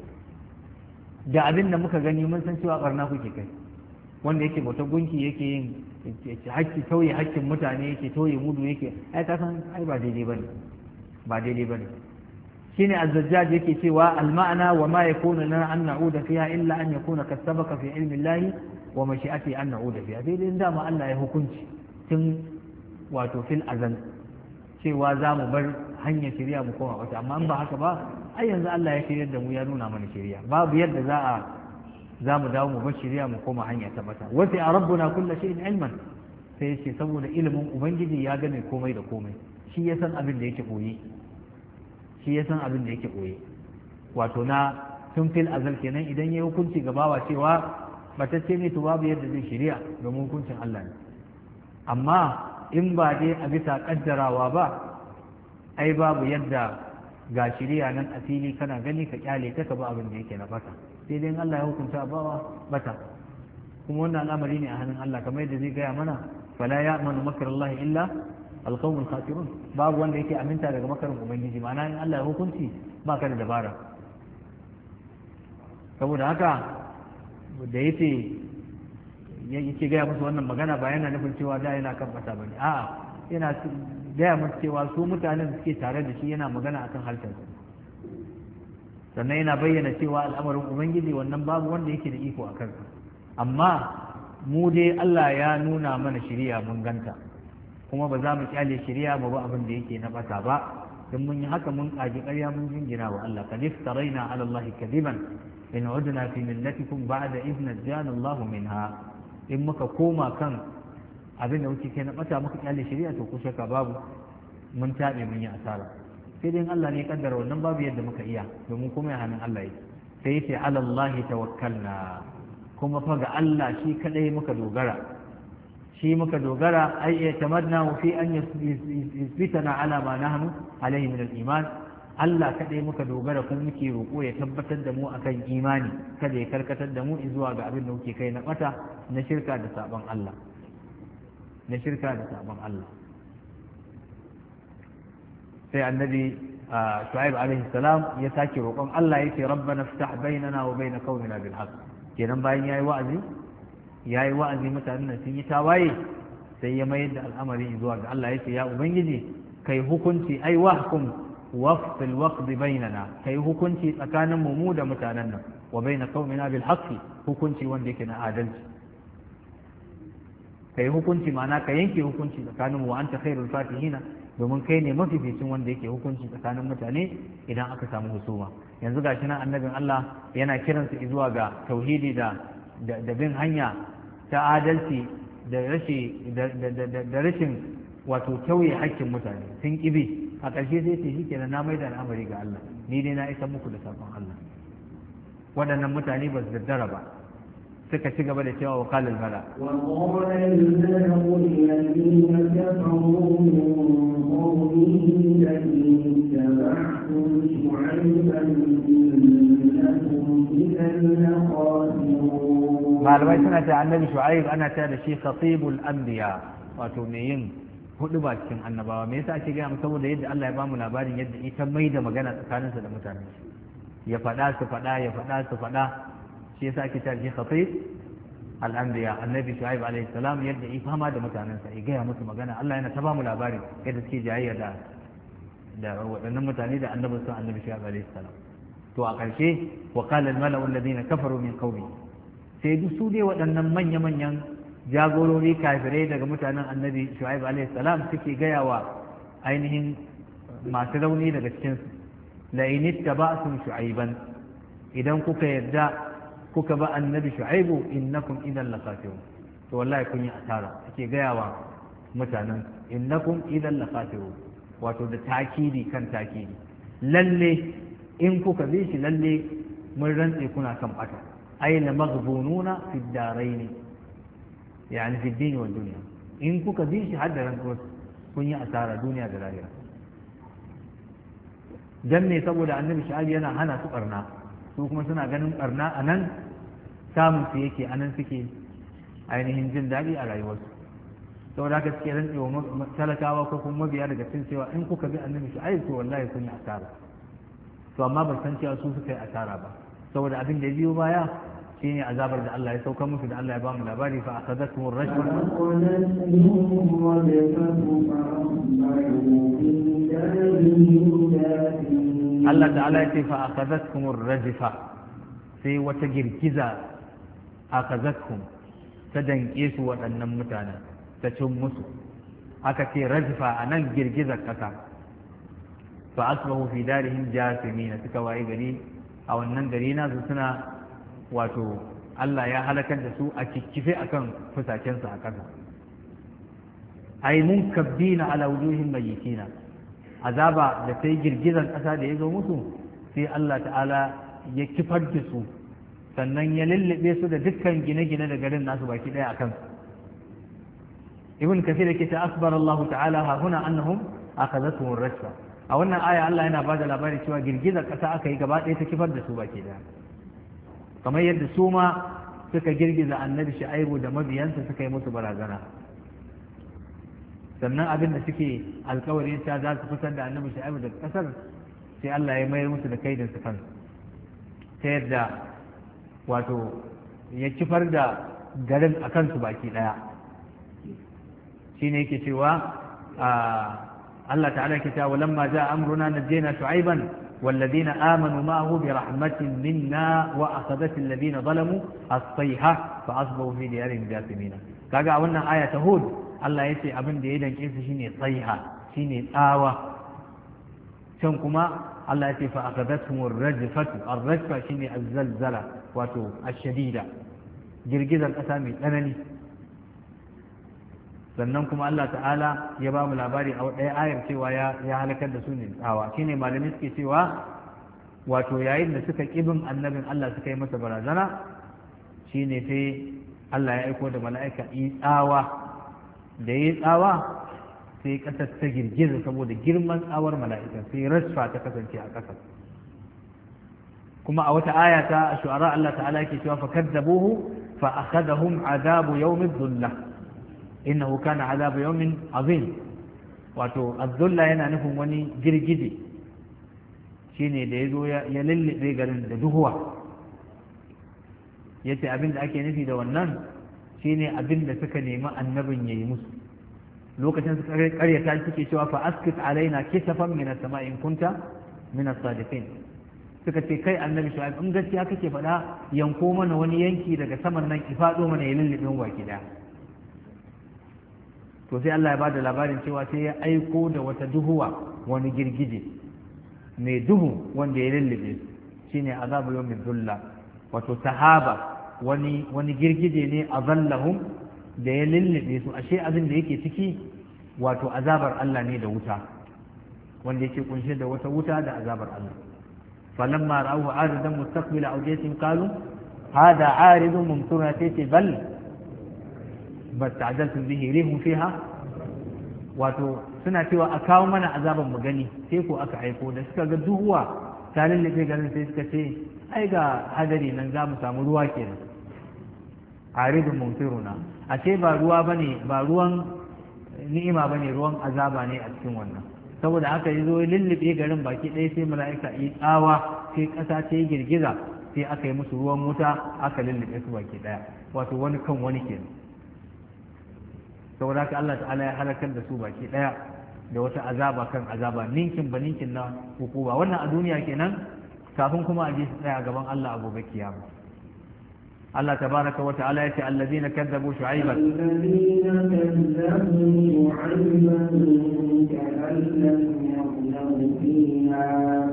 da abin da muka gani mun san cewa barna kuke kai wanda yake bautar gunki yake yin hakki tauye hakkin mutane yake tauye mudu yake ai ka san ai ba daidai bane ba daidai bane shine az-zajjaj yake cewa al-ma'na wa ma yakunu lana an na'uda fiha illa an yakuna kasabaka fi ilmi Allah wa mashi'ati an na'uda fiha daidai inda ma Allah ya hukunci tun wato fil azal cewa za mu bar hanyar shari'a mu koma wata amma in ba haka ba ai yanzu Allah ya shiryar da mu ya nuna mana shari'a babu yadda za a za mu dawo mu bar shari'a mu koma hanya ta bata wasi a rabbuna kullu shay'in ilman sai yace saboda ilimin ubangiji ya gane komai da komai shi ya san abin da yake koyi shi ya san abin da yake koyi wato na tun fil azal kenan idan ya hukunci ga bawa cewa batacce ne to babu yadda zai shari'a domin hukuncin Allah ne amma in ba dai a bisa kaddarawa ba ai babu yadda ga shiriya nan a fili kana gani ka kyale ta ka ba abin da yake na bata sai dai Allah ya hukunta bawa bata kuma wannan al'amari ne a hannun Allah kamar yadda zai gaya mana fala ya'manu makarallahi illa alqawmul khasirun babu wanda yake aminta daga makarin ubangiji ma'ana in Allah ya hukunci ba ka da dabara saboda haka da yace yake gaya musu wannan magana ba yana nufin cewa da yana kan bata bane a'a yana gaya musu cewa su mutanen da suke tare da shi yana magana akan harshen sannan yana bayyana cewa al'amarin ubangiji wannan babu wanda yake da iko a kansa amma mu dai Allah ya nuna mana shiriya mun ganta kuma ba za mu kyale shiriya ba ba abin da yake na bata ba in mun yi haka mun kaji ƙarya mun jingina wa Allah kad iftaraina ala Allah kadiban in udna fi millatikum ba'da idh najjana Allah minha in muka koma kan abin da muke kai na bata muka kyale shiriya to ko shaka babu mun tabe mun yi asara sai dai Allah ne ya kaddara wannan babu yadda muka iya domin kuma ya hannun Allah yake sai yace ala Allah tawakkalna kuma fa ga Allah shi kadai muka dogara shi muka dogara ai ya tamanna fi an yusbitana ala ma nahnu alayhi min al-iman Allah kadai muka dogara kuma muke roƙo ya tabbatar da mu akan imani kada ya karkatar da mu zuwa ga abin da muke kai na bata na shirka da sabon Allah na shirka da sabon Allah sai annabi Shu'aib alaihi salam ya sake roƙon Allah yake rabbana iftah bainana wa bain qaumina bil haqq kenan bayan yayi wa'azi ya yi wa'azi mutanen nan sun yi tawaye sai ya mayar da al'amari zuwa ga Allah ya ce ya ubangiji kai hukunci ai wahkum wafsil waqdi bainana kai hukunci tsakanin mu mu da mutanen nan wa baina qaumina bil haqqi hukunci wanda yake na adalci kai hukunci ma'ana ka yanke hukunci tsakanin mu wa anta khairul fatihina domin kai ne mafificin wanda yake hukunci tsakanin mutane idan aka samu husuma yanzu gashi nan annabin Allah yana kiransu zuwa ga tauhidi da da bin hanya ta adalci da rashin wato tauye hakkin mutane sun ƙibi a ƙarshe sai ce shi kenan na mai da al'amari ga Allah ni dai na isa muku da sabon Allah waɗannan mutane ba su daddara ba suka ci gaba da cewa wa kalil mala malamai suna ta annabi shu'aib ana ta da shi khatibul anbiya wato mai yin hudu ba cikin annabawa me yasa ake gaya mu saboda yadda Allah ya bamu labarin yadda ita mai da magana tsakaninsa da mutane ya faɗa su faɗa ya faɗa su faɗa shi yasa ake ta da shi khatib al anbiya annabi shu'aib alaihi salam yadda ya fama da mutanensa ya gaya musu magana Allah yana ta bamu labarin yadda suke jayayya da da waɗannan mutane da annabi sun annabi shu'aib alaihi salam to a ƙarshe wa qala al mala'u alladhina kafaru min qawmi sai duk su dai waɗannan manya-manyan jagorori kafirai daga mutanen annabi shu'aib alaihi salam suke gaya wa ainihin masu rauni daga cikinsu la in ittaba'tum shu'aiban idan kuka yarda kuka ba annabi shu'aibu innakum idan laqatirun to wallahi kun yi asara suke gaya wa mutanen innakum idan laqatirun wato da takidi kan takidi lalle in kuka bi shi lalle mun rantse kuna kan bata ay la maghbununa fi ad-darain yani fi ad-din wal dunya in kuka bi shi haddaran kun yi asara duniya da lahira dan ne saboda annabi shu'aib yana hana su barna su kuma suna ganin barna anan samun su yake anan suke ainihin jin daɗi a rayuwarsu saboda haka suke rantsewa talakawa ko kuma mabiya daga cikin cewa in kuka bi annabi shu'aib to wallahi kun yi asara to amma ban san cewa su suka yi asara ba saboda abin da ya biyo baya shine azabar da Allah ya sauka musu da Allah ya ba mu labari fa akhadathum ar-rajfa Allah ta'ala ya ce fa akhadathum ar-rajfa sai wata girgiza akhadathum ta danke su waɗannan mutanen ta cin musu aka ce rajfa anan girgizar kasa fa asbahu fi darihim jasimin suka waye gari a wannan gari nasu suna wato Allah ya halakar da su a kikkife akan fusakensu a ƙasa ai mun kabbina ala wujuhin mayyitina azaba da sai girgizan ƙasa da ya zo musu sai Allah ta'ala ya kifar da su sannan ya lullube su da dukkan gine-gine da garin nasu baki ɗaya a kansu ibn kathir yake ta akbar Allah ta'ala ha huna annahum akhadathum ar-rajfa a wannan aya Allah yana bada labari cewa girgizar kasa aka yi gaba ɗaya ta kifar da su baki daya kamar yadda su ma suka girgiza annabi Shu'aibu da mabiyansa suka yi musu barazana sannan abin da suke alkawarin ta za su fitar da annabi Shu'aibu daga kasar sai Allah ya mayar musu da kaidin su kansu ta yadda wato ya kifar da garin a kansu baki daya shine yake cewa Allah ta'ala ke cewa lamma ja amruna najjayna shu'aiban والذين آمنوا معه برحمة منا وأخذت الذين ظلموا الصيحة فأصبحوا في ديارهم جاثمين kaga a wannan aya ta Hud Allah ya ce abin da ya danke su shine sayha shine tsawa can kuma Allah ya ce fa akhadathum ar-rajfatu ar-rajfa shine az-zalzala wato ash-shadida girgizar kasa mai tsanani sannan kuma Allah ta'ala ya ba mu labari a ɗaya ayar cewa ya halakar da su ne tsawa shine malami suke cewa wato yayin da suka kibin annabin Allah suka yi masa barazana shine sai Allah ya aiko da mala'ika yi tsawa da yi tsawa sai ƙasar ta girgiza saboda girman tsawar mala'ika sai rasfa ta kasance a ƙasar kuma a wata aya ta shu'ara Allah ta'ala yake cewa fa kadzabuhu fa akhadahum adabu yawmid dhullah innahu kana azabu yawmin azim wato az-dhulla yana nufin wani girgije shine da yazo ya lullube garin da duhuwa yace abin da ake nufi da wannan shine abin da suka nemi annabin yayi musu lokacin suka karyata suke cewa fa askit alaina kisafan min as-sama'i in kunta min as-sadiqin suka ce kai annabi shu'aib in gaskiya kake faɗa yanko mana wani yanki daga saman nan ki faɗo mana ya lullube mu baki daya to sai Allah ya bada labarin cewa sai ya aiko da wata duhuwa wani girgije mai duhu wanda ya lullube shine azabu yawmin dhulla wato sahaba wani wani girgije ne azallahum da ya lullube su ashe abin da yake ciki wato azabar Allah ne da wuta wanda yake kunshe da wata wuta da azabar Allah falamma ra'awhu aridan mustaqbila awdiyatin qalu hada aridun mumtiruna tati bal bal ta'jaltum bihi rihum fiha wato suna cewa a kawo mana azaban mu gani sai ko aka aiko da suka ga duhuwa ta lullube garin sai suka ce ai ga hadari nan za mu samu ruwa kenan aridun mumtiruna a ce ba ruwa bane ba ruwan ni'ima bane ruwan azaba ne a cikin wannan saboda haka ya zo lullube garin baki ɗaya sai mala'ika yi tsawa sai ƙasa ta yi girgiza sai aka yi musu ruwan wuta aka lullube su baki ɗaya wato wani kan wani kenan saboda haka Allah ta'ala ya halakar da su baki ɗaya da wata azaba kan azaba ninkin ba ninkin na hukuma wannan a duniya kenan kafin kuma a je su tsaya gaban Allah a gobe kiyama الله تبارك وتعالى يتي الذين كذبوا شعيبا الذين كذبوا شعيبا كأن لم يغنوا فيها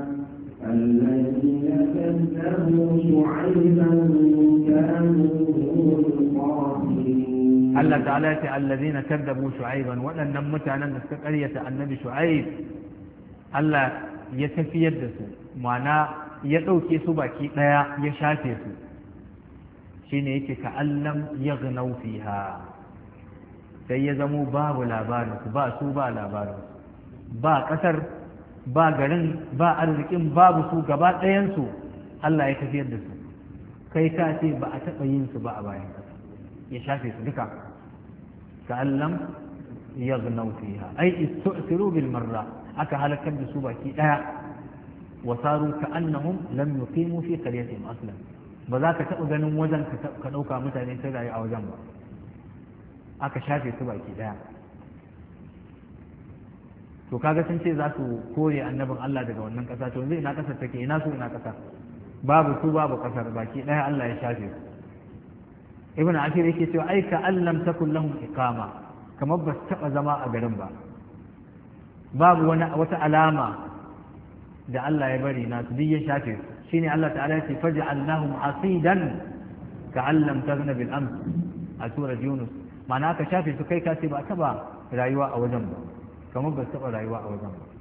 الذين كذبوا شعيبا كانوا الخاسرين الله تعالى يتي الذين كذبوا شعيبا وأن نمت عن قرية النبي شعيب الله يتفي يدسوا معناه يدوكي سبكي لا يشافي سو shine yake ka'allam yaghnau fiha sai ya zamo babu labarin su ba su ba labarin ba kasar ba garin ba arzikin babu su gaba ɗayan su Allah ya tafiyar da su kai ka ce ba a taɓa yin su ba a bayan kasa ya shafe su duka ka'allam yaghnau fiha ai istu'siru bil marra aka halakar da su baki ɗaya wasaru ka'annahum lam yuqimu fi qaryatihim aslan ba za ka taɓa ganin wajen ka ɗauka mutane ta rayu a wajen ba aka shafe su baki ɗaya to kaga sun ce za su kore annabin Allah daga wannan ƙasa to yanzu ina ƙasar take ina su ina ƙasa babu su babu ƙasar baki ɗaya Allah ya shafe su ibn ashir yake cewa ai ka allam takun lahum iqama kamar ba su taɓa zama a garin ba babu wani wata alama da Allah ya bari na su duk ya shafe su shine Allah ta'ala ya ce faj'alnahum asidan ka'an lam taghna bil ams a surar Yunus ma'ana ka shafe su kai ka ce ba taba rayuwa a wajen ba kamar ba taba rayuwa a wajen ba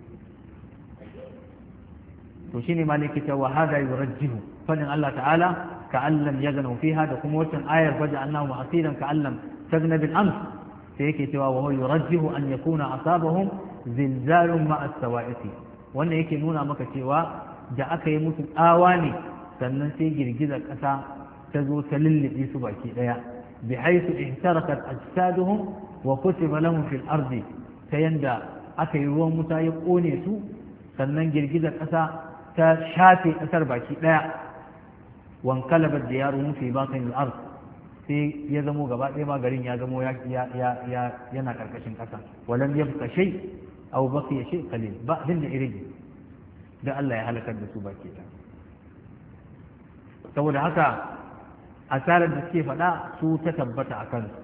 to shine maliki ta wa hada yurajjihu fadin Allah ta'ala ka'an lam yaghnu fiha da kuma wacce ayar faj'alnahum asidan ka'an lam taghna bil ams sai yake cewa wa huwa yurajjihu an yakuna asabahum zilzalun ma'a sawa'iqi, wannan yake nuna maka cewa da aka yi musu tsawa ne sannan sai girgizar ƙasa ta zo ta lullube su baki ɗaya bi haisu ihtarakat ajsaduhum wa kutiba lahum fil ardi, ta yanda aka yi ruwan wuta ya kone su sannan girgizar ƙasa ta shafe ƙasar baki ɗaya wankalabat diyaruhum fi batin al-ard, sai ya zamo gaba ɗaya ma garin ya zamo yana ƙarƙashin ƙasa walam yabqa shay aw baqiya shay qalil, ba abin da irigi da Allah ya halakar da su baki ɗaya. saboda haka asarar da suke faɗa su ta tabbata a kansu.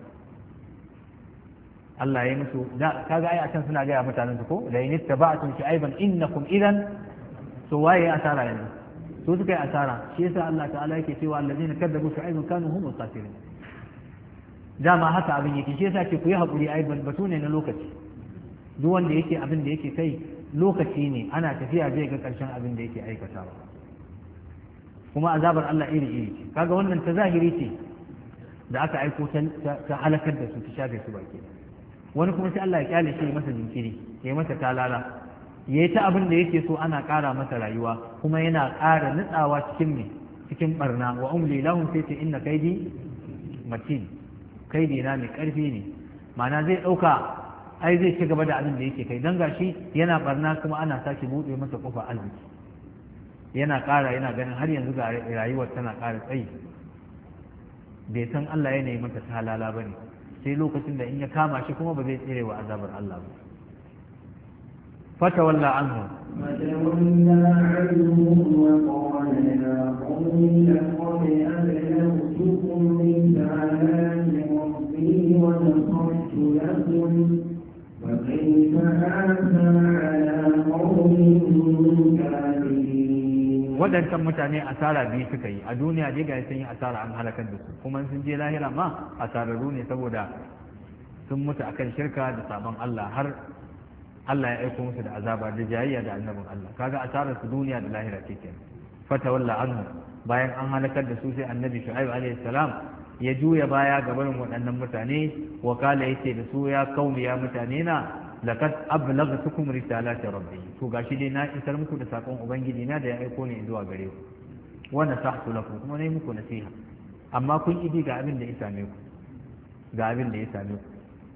Allah ya musu da kaga ai a can suna gaya mutanen su ko la in ittaba'tum shu'ayban innakum idan, to waye asara yanzu su suka yi asara. shi yasa Allah ta'ala yake cewa allazina kadzabu shu'ayban kanu humul khasirin. dama haka abin yake, shi yasa ce ku yi haƙuri ai batu ne na lokaci. duk wanda yake abin da yake kai lokaci ne, ana tafiya zai ga ƙarshen abin da yake aikatawa. kuma azabar Allah iri iri ce, kaga wannan ta zahiri ce da aka aiko ta halakar da su ta shafe su baki. wani kuma sai Allah ya kyale shi masa jinkiri, ya masa talala, ya yi ta abin da yake so, ana ƙara masa rayuwa kuma yana ƙara nutsawa cikin ne cikin barna. wa umli lahum sai ce inna kaidi matin, kaidi na mai ƙarfi ne, ma'ana zai ɗauka ai zai ci gaba da abin da yake kai, don gashi yana barna kuma ana sake buɗe masa kofa arziki, yana ƙara yana ganin har yanzu ga rayuwar tana ƙara tsayi. bai san Allah yana yi mata ta halala ba ne, sai lokacin da in ya kama shi kuma ba zai tsere wa azabar Allah ba. fata walla anhu وكيف آسى على قوم كافرين. waɗancan mutane asara biyu suka yi a duniya dai ga sun yi asara an halakar da su, kuma sun je lahira ma asararru ne saboda sun mutu akan shirka da sabon Allah har Allah ya aiko musu da azaba da jayayya da annabin Allah. kaga asarar su duniya da lahira ce kenan. fata walla anhu, bayan an halakar da su sai annabi Shu'aib alaihi salam ya juya baya ga barin waɗannan mutane, wa kala yace da su ya kaumi ya mutane na laqad ablaghtukum risalati rabbi, to gashi dai na isar muku da sakon ubangiji na da ya aiko ni zuwa gare ku, wa nasahtu lakum, kuma nayi muku nasiha, amma kun idi ga abin da ya same ku ga abin da ya same ku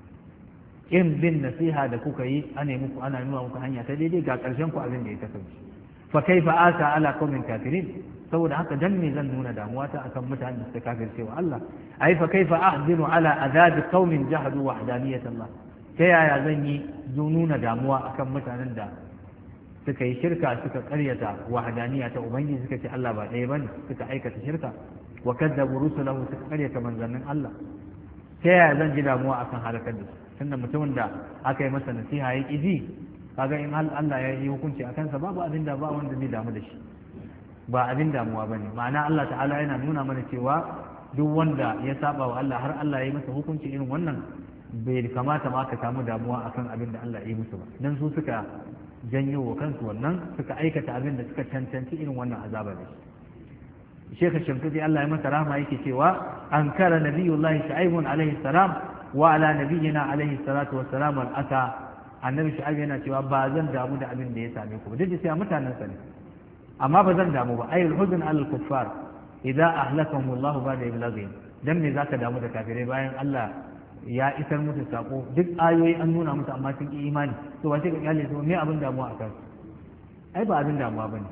in bin nasiha da kuka yi ana muku ana nuna muku hanya ta daidai, ga karshen ku abin da ya kasance. fa kaifa asa ala qaumin kafirin, saboda haka dan me zan nuna damuwa ta akan mutanen da suka kafirce wa Allah. ai fa kaifa ahzinu ala azabi qaumin jahadu wahdaniyat Allah, ta yaya zan yi nuna damuwa akan mutanen da suka yi shirka suka karyata wahadaniya ta ubangiji, suka ce Allah ba ɗaya bane, suka aikata shirka wa kadzabu rusulahu, suka karyata manzannin Allah. ta yaya zan ji damuwa akan halakar da su, tunda mutumin da aka yi masa nasiha ya ƙi ji, kaga in Allah ya yi hukunci a kansa babu abin da ba wanda zai damu da shi, ba abin damuwa bane. ma'ana Allah ta'ala yana nuna mana cewa duk wanda ya saba wa Allah har Allah ya yi masa hukunci irin wannan, bai kamata ma ka samu damuwa akan abin da Allah ya yi musu ba, dan su suka janyo wa kansu wannan, suka aikata abin da suka cancanci irin wannan azaba da shi. Sheikh Shamsuddin Allah ya masa rahma yake cewa an kara nabiyullahi Shu'aib alaihi salam wa ala nabiyyina alaihi salatu wassalam al-ata, annabi Shu'aib yana cewa ba zan damu da abin da ya same ku ba, duk da sai mutanen sa ne, amma ba zan damu ba. ayyul huzn al kuffar idza ahlakahum Allah ba'da iblaghihim, dan me zaka damu da kafirai bayan Allah ya isar musu sako, duk ayoyi an nuna musu amma sun ki imani, to ba sai ka kyale su, me abin damuwa akan su? ai ba abin damuwa bane.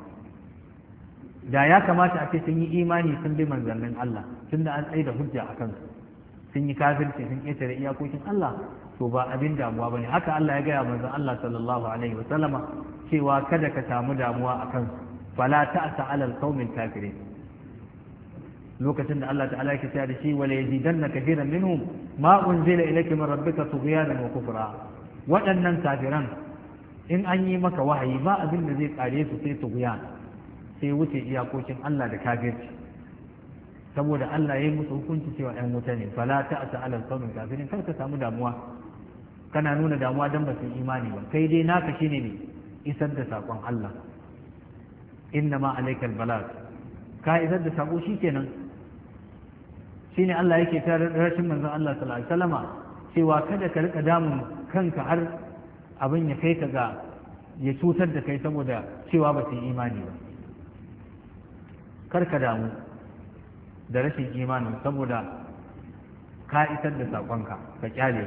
da ya kamata a ce sun yi imani sun bi manzannin Allah, tunda an tsaye da hujja a kansu, sun yi kafirci sun ƙetare iyakokin Allah, to ba abin damuwa bane. haka Allah ya gaya manzon Allah sallallahu alaihi wa sallama cewa kada ka samu damuwa a kansu, fala ta'sa alal qaumil kafirin. lokacin da Allah ta'ala yake cewa da shi wala yazidanna kathiran minhum ma unzila ilayka min rabbika tughyanan wa kufra, waɗannan kafiran in an yi maka wahayi ba abin da zai kare su sai tughyan, sai wuce iyakokin Allah da kafirci, saboda Allah ya yi musu hukunci cewa ‘yan wuta ne. fala ta'sa alal qawmin kafirin, kar ka samu damuwa kana nuna damuwa dan ba su imani ba, kai dai naka shine ne isar da sakon Allah. inna ma alaikal balag, ka isar da sako shikenan. shine Allah yake ta rashin manzon Allah sallallahu alaihi wasallama cewa kada ka rika damun kanka har abin ya kai ka ga ya cutar da kai saboda cewa ba su yi imani ba. Kar ka damu da rashin imanin saboda ka isar da saƙonka ka kyale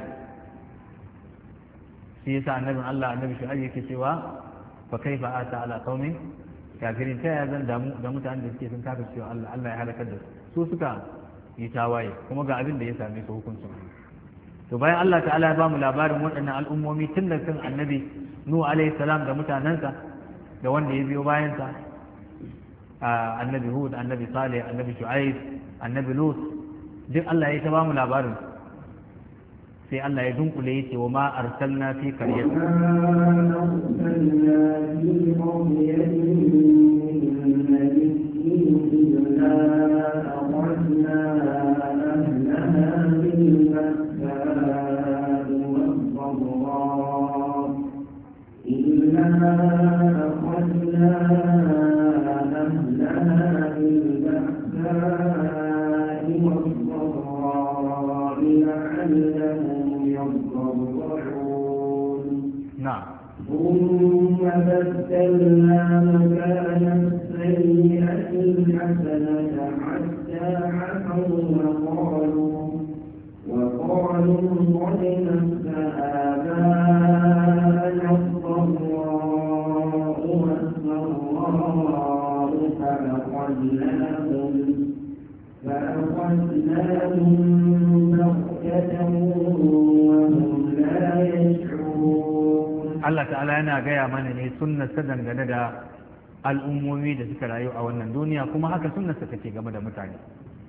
shi yasa annabin Allah annabi Shu'aib yake cewa fa kaifa ata ala qaumin kafirin, ta ya zan damu da mutanen da suke sun kafa cewa Allah Allah ya halakar da su su suka yi tawaye kuma ga abin da ya same su hukuncin. To bayan Allah ta'ala ya ba mu labarin waɗannan al'ummomi tun da kan annabi Nuhu alaihi salam da mutanensa da wanda ya biyo bayansa, annabi Hud, annabi Salih, annabi Shu'aib, annabi Lut, duk Allah ya ta ba mu labarin. sai Allah ya dunkule yace wa ma arsalna fi qaryatin ثم بدلنا مكان السيئة الحسنة حتى عفوا وقالوا وقالوا قد مس آباءنا الضراء والسراء فأخذناهم فأخذناهم بغتة وهم لا يشعرون. Allah ta'ala yana gaya mana ne sunnarsa dangane da al'ummomi da suka rayu a wannan duniya, kuma haka sunnarsa take game da mutane.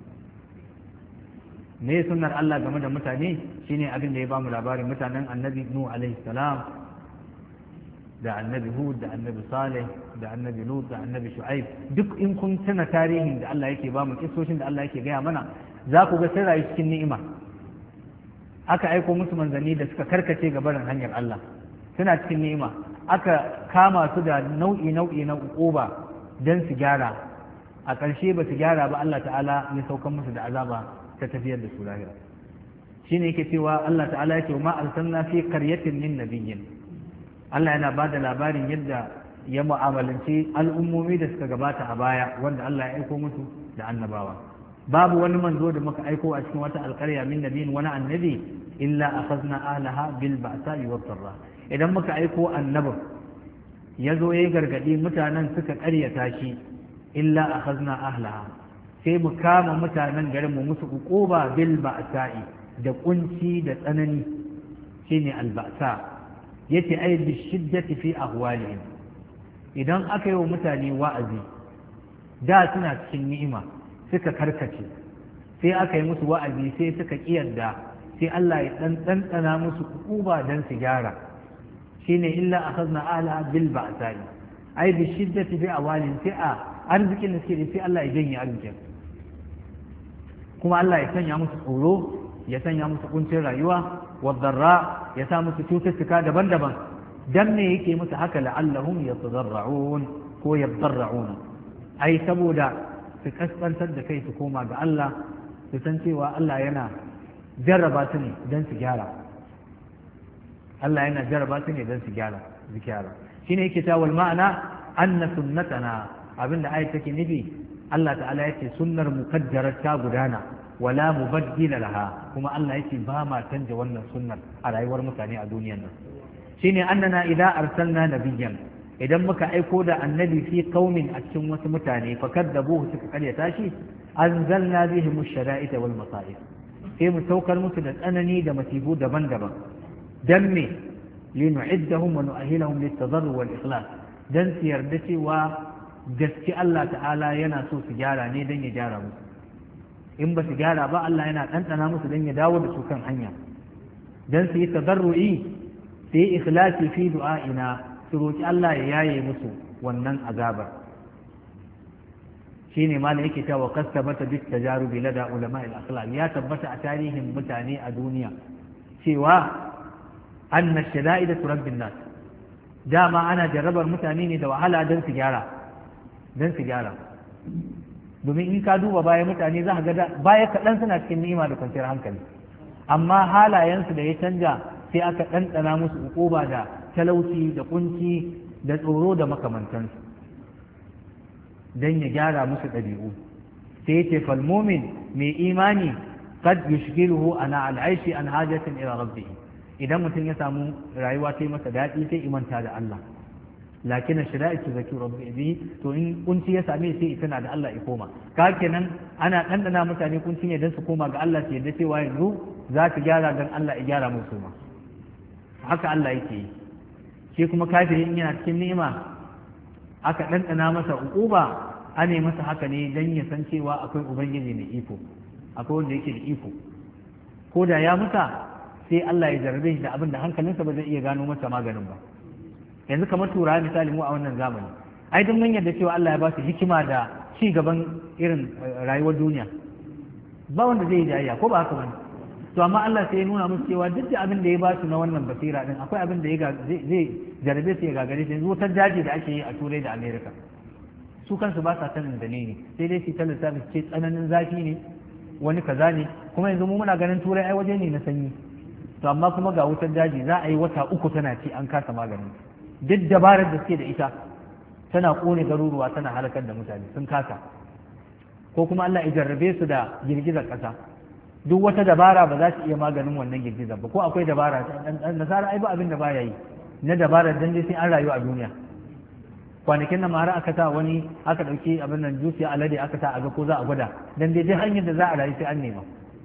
Me sunnar Allah game da mutane shine abin da ya bamu labarin mutanen annabi Nuh alaihi salam da annabi Hud da annabi Saleh da annabi Lut da annabi Shu'aib. Duk in kun tuna tarihin da Allah yake bamu, kissoshin da Allah yake gaya mana, za ku ga sun rayu cikin ni'ima. Aka aiko musu manzanni da suka karkace ga barin hanyar Allah, suna cikin ni'ima. Aka kama su da nau'i nau'i na uquba dan su gyara, a ƙarshe ba su gyara ba, Allah ta'ala ya saukan musu da azaba ta tafiyar da su lahira. Shine yake cewa Allah ta'ala yake ma arsalna fi qaryatin min nabiyyin. Allah yana ba da labarin yadda ya mu'amalanci al'ummomi da suka gabata a baya wanda Allah ya aiko musu da annabawa. Babu wani manzo da muka aiko a cikin wata alƙarya min nabiyyin wani annabi illa akhadna ahlaha bil ba'sa'i wad dharra. Idan muka aiko annabin ya zo ya yi gargaɗi mutanen suka ƙaryata shi, illa akhadna ahlaha, sai mu kama mutanen garin mu musu uquba bil ba'sa'i, da kunci da tsanani, shine al ba'sa, yace ay bi shiddati fi ahwalihim. Idan aka yi wa mutane wa'azi da suna cikin ni'ima suka karkace, sai aka yi musu wa'azi sai suka kiyarda, sai Allah ya dan ɗanɗana musu uquba dan su gyara. shine illa akhadna ala bil ba'sa'i, ai bi shiddati bi awalin, sai a arzikin da suke sai Allah ya janye arzikin, kuma Allah ya sanya musu tsoro, ya sanya musu kuncin rayuwa, wadarra ya sa musu cututtuka daban-daban. Dan me yake musu haka? la'allahum yatadarra'un ko yadarra'una, ai saboda su kaskantar da kai su koma ga Allah, su san cewa Allah yana jarraba su ne dan su gyara. Allah yana jarraba su ne don su gyara su gyara shine yake ta wal ma'ana anna sunnatana, abinda ayat take nufi Allah ta'ala yake sunnar muqaddarar ta gudana wala mubaddila laha, kuma Allah yake ba ma canja wannan sunnar a rayuwar mutane a duniyar nan. Shine annana idza arsalna nabiyyan, idan muka aiko da annabi fi qaumin a cikin wasu mutane fakaddabuhu suka karyata shi, anzalna bihim ash-shara'ita wal masa'ib, sai mu saukar musu da tsanani da masifu daban-daban. dan me linu'iddahum wa nu'ahilahum lit-tadarru wal ikhlas, dan su yarda cewa gaske Allah ta'ala yana so su gyara ne dan ya gyara musu. In ba su gyara ba Allah yana ɗanɗana musu dan ya dawo da su kan hanya, dan su yi tadarru'i, su yi ikhlasi fi du'a'ina, su roki Allah ya yaye musu wannan azabar. shine malam yake cewa qad tabata bit tajarubi lada ulama al-akhlaq, ya tabbata a tarihin mutane a duniya cewa anna shada'ida turabbi nas, dama ana jarrabar mutane ne da wahala don su gyara don su gyara domin in ka duba baya mutane za ka ga baya kaɗan suna cikin ni'ima da kwanciyar hankali, amma halayensu da ya canja sai aka ɗanɗana musu uquba da talauci da kunci da tsoro da makamantansu don ya gyara musu ɗabi'u sai ya ce falmumin mai imani kad yushgiluhu ana al'aishi an hajatin ila rabbi idan mutum ya samu rayuwa ta yi masa daɗi sai imanta da Allah lakin shira'i tu zaki rabbi bi to in kunci ya same sai tana da Allah ya koma ka kenan ana ɗanɗana mutane kunci ne don su koma ga Allah su yadda cewa yanzu za su gyara don Allah ya gyara musu ma haka Allah yake yi shi kuma kafiri in yana cikin ni'ima aka ɗanɗana masa uquba ane masa haka ne don ya san cewa akwai ubangiji mai iko akwai wanda yake da iko ko da ya muta sai Allah ya jarabe shi da abin da hankalinsa ba zai iya gano masa maganin ba yanzu kamar turawa misali mu a wannan zamani ai duk mun yarda cewa Allah ya ba su hikima da ci gaban irin rayuwar duniya ba wanda zai yi jayayya ko ba haka bane to amma Allah sai ya nuna musu cewa duk da abin da ya ba su na wannan basira din akwai abin da ya zai jarabe su ya gagare su yanzu wutar daji da ake yi a turai da america su kansu ba sa sanin dalili sai dai su ta lissafi ce tsananin zafi ne wani kaza ne kuma yanzu mu muna ganin turai ai waje ne na sanyi to amma kuma ga wutar daji za a yi wata uku tana ci an kasa maganin duk dabarar da suke da ita tana kone garuruwa tana halakar da mutane sun kasa ko kuma Allah ya jarrabe su da girgizar ƙasa duk wata dabara ba za su iya maganin wannan girgizar ba ko akwai dabara nasara ai ba abin da baya yi na dabarar dan dai sai an rayu a duniya kwanakin nan mara aka sa wani aka dauki abin nan juice alade aka sa a ga ko za a gwada dan dai duk hanyar da za a rayu sai an nema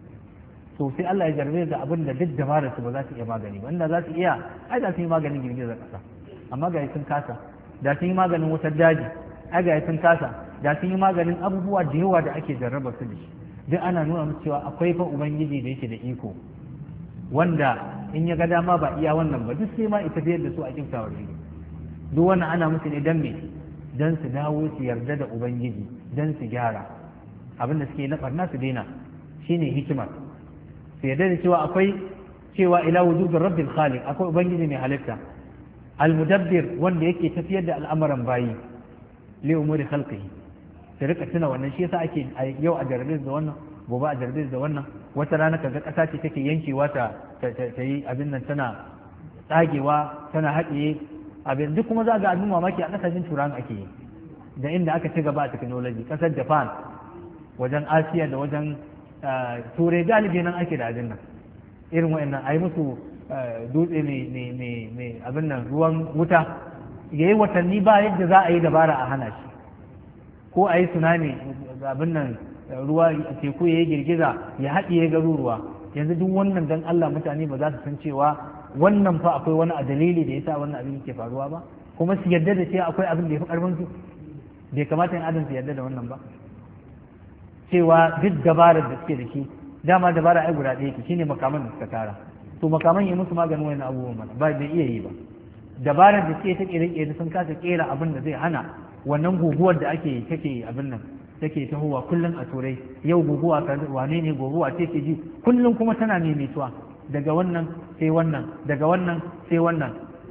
to sai Allah ya jarrabe da abin da duk dabarar su ba za su iya magani ba inda za su iya ai da su yi maganin girgizar ƙasa amma ga sun kasa da sun yi maganin wutar daji ai ga sun kasa da sun yi maganin abubuwa da yawa da ake jarraba su da shi duk ana nuna musu cewa akwai fa ubangiji da yake da iko wanda in ya ga dama ba iya wannan ba duk sai ma ita biyar da su a kimtawar ido duk wannan ana musu ne dan me dan su dawo su yarda da ubangiji dan su gyara abin da suke na barna su daina shine hikimar su yarda da cewa akwai cewa ila wujudin rabbil khaliq akwai ubangiji mai halitta al-mudabbir wanda yake tafiyar da al'amuran bayi li umuri khalqihi sai rika tuna wannan shi yasa ake yau a jarabe da wannan gobe a jarabe da wannan wata rana kaga kasa ce take yankewa ta ta yi abin nan tana tsagewa tana haɗiye abin duk kuma za ga abin mamaki a kasashen turan ake yi da inda aka ci gaba a technology kasar Japan wajen Asiya da wajen turai galibi nan ake da abin nan irin wa'annan ayi musu dutse mai abin nan ruwan wuta ya yi watanni ba yadda za a yi dabara a hana shi ko a yi tsunami abin nan ruwa teku ya yi girgiza ya haɗiye garuruwa yanzu duk wannan dan Allah mutane ba za su san cewa wannan fa akwai wani a dalili da yasa wannan abin ke faruwa ba kuma su yarda da cewa akwai abin da ya fi karfin su bai kamata in adam su yarda da wannan ba cewa duk dabarar da suke da shi dama dabara ai guda ɗaya ce shine makaman da suka tara to makaman yi musu maganin wani abubuwan mana ba bai iya yi ba dabarar da suke ta kere-kere sun kasa kera abin da zai hana wannan guguwar da ake take abin nan take tahowa kullum a turai yau guguwa ka wane ne guguwa ce ke ji kullum kuma tana maimaituwa daga wannan sai wannan daga wannan sai wannan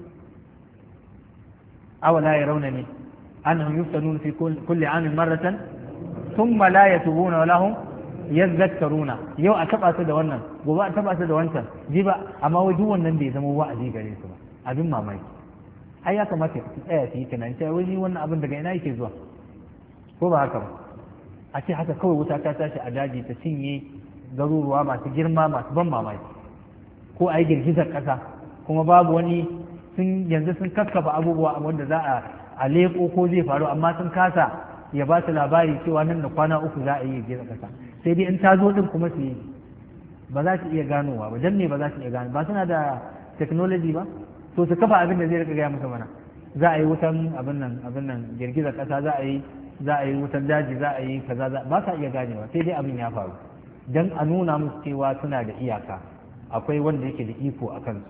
awala ya rauna ne annahum yuftanun fi kulli amin marratan thumma la yatubuna wa lahum yazakkaruna yau a taba su da wannan gobe a taba su da wancan ji ba amma wai duk wannan bai zama wa'azi gare su ba abin mamaki ai ya kamata su tsaya su yi tunani cewa wai wannan abin daga ina yake zuwa ko ba haka ba a ce haka kawai wuta ta tashi a daji ta cinye garuruwa masu girma masu ban mamaki ko a yi girgizar ƙasa kuma babu wani sun yanzu sun kaskafa abubuwa wanda za a a leƙo ko zai faru amma sun kasa ya ba su labari cewa nan da kwana uku za a yi girgizar ƙasa sai dai in ta zo din kuma su yi ba za su iya ganowa ba dan ne ba za su iya gano ba suna da technology ba to su kafa abin da zai rika gaya musu mana za a yi wutan abin nan abin nan girgizar ƙasa za a yi za a yi wutan daji za a yi kaza ba sa iya ganewa sai dai abin ya faru dan a nuna musu cewa suna da iyaka akwai wanda yake da iko a kansu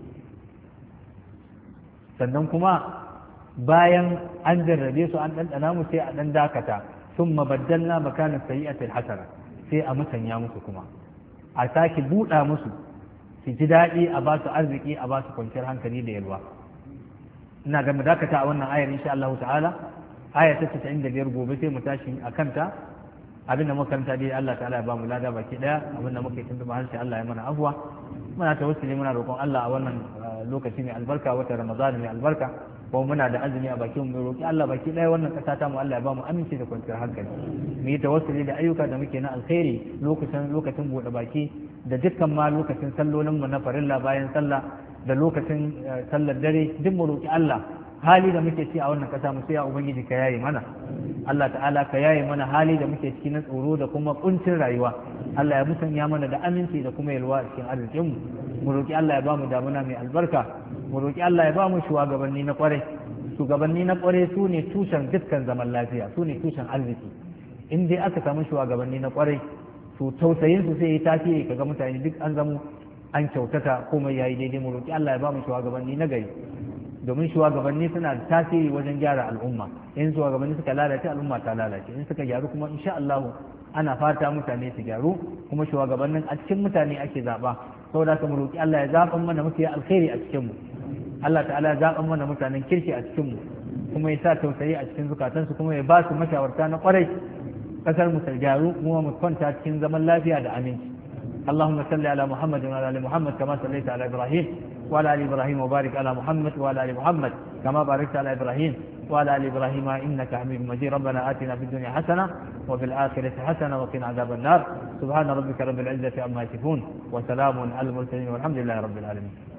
sannan kuma bayan an jarrabe su an ɗanɗana mu sai a ɗan dakata sun mabaddalna makanin sayi'atul hasana sai a musanya musu kuma a sake buɗa musu su ji daɗi a ba su arziki a ba su kwanciyar hankali da yalwa ina ga mu dakata a wannan ayar insha Allah ta'ala aya ta casa'in da biyar gobe sai mu tashi a kanta abinda muka karanta dai Allah ta'ala ya ba mu lada baki daya abinda muka yi tuntuba harshe Allah ya mana afwa muna tawassuli muna roƙon Allah a wannan lokaci mai albarka wata Ramadan mai albarka ko muna da azumi a bakin mu roƙi Allah baki daya wannan ƙasa ta mu Allah ya ba mu aminci da kwanciyar hankali mu yi tawassuli da ayyuka da muke na alkhairi lokacin lokacin bude baki da dukkan ma lokacin sallolin mu na farilla bayan sallah da lokacin sallar dare duk mu roƙi Allah hali da muke ci a wannan ƙasa mu sai ya ubangiji ka yaye mana Allah ta'ala ka yaye mana hali da muke ciki na tsoro da kuma kuncin rayuwa Allah ya musanya mana da aminci da kuma yalwa a cikin arzikin mu mu roki Allah ya ba mu damuna mai albarka mu roki Allah ya ba mu shugabanni na kwarai shugabanni na kwarai su ne tushen dukkan zaman lafiya su ne tushen arziki in dai aka samu shugabanni na kwarai to tausayin su sai yi tasiri kaga mutane duk an zamu an kyautata komai yayi daidai mu roki Allah ya ba mu shugabanni na gari domin shugabanni suna da tasiri wajen gyara al'umma in shugabanni suka lalace al'umma ta lalace in suka gyaru kuma insha Allah ana fata mutane su gyaru kuma shugabannin a cikin mutane ake zaba saboda ka mu roki Allah ya zaban mana mafi alkhairi a cikin mu Allah ta'ala ya zaban mana mutanen kirki a cikin mu kuma ya sa tausayi a cikin zukatansu kuma ya ba su mashawarta na kwarai kasar mu ta gyaru kuma mu kwanta cikin zaman lafiya da aminci اللهم صل على محمد وعلى ال محمد كما صليت على ابراهيم وعلى ال ابراهيم وبارك على محمد وعلى ال محمد كما باركت على ابراهيم وعلى ال ابراهيم انك حميد مجيد ربنا آتنا في الدنيا حسنه وفي الاخره حسنه وقنا عذاب النار سبحان ربك رب العزه عما يصفون وسلام على المرسلين والحمد لله رب العالمين